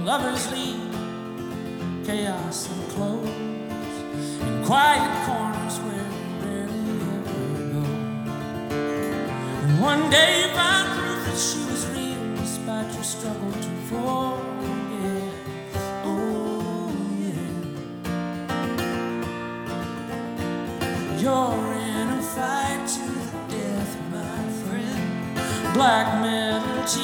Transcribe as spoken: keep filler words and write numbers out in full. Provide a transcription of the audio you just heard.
lovers leave, chaos and clothes, in quiet corners where you rarely ever go. And one day you found proof that she was real, despite your struggle to forget. Oh yeah, you're in a fight to the death, my friend. Black men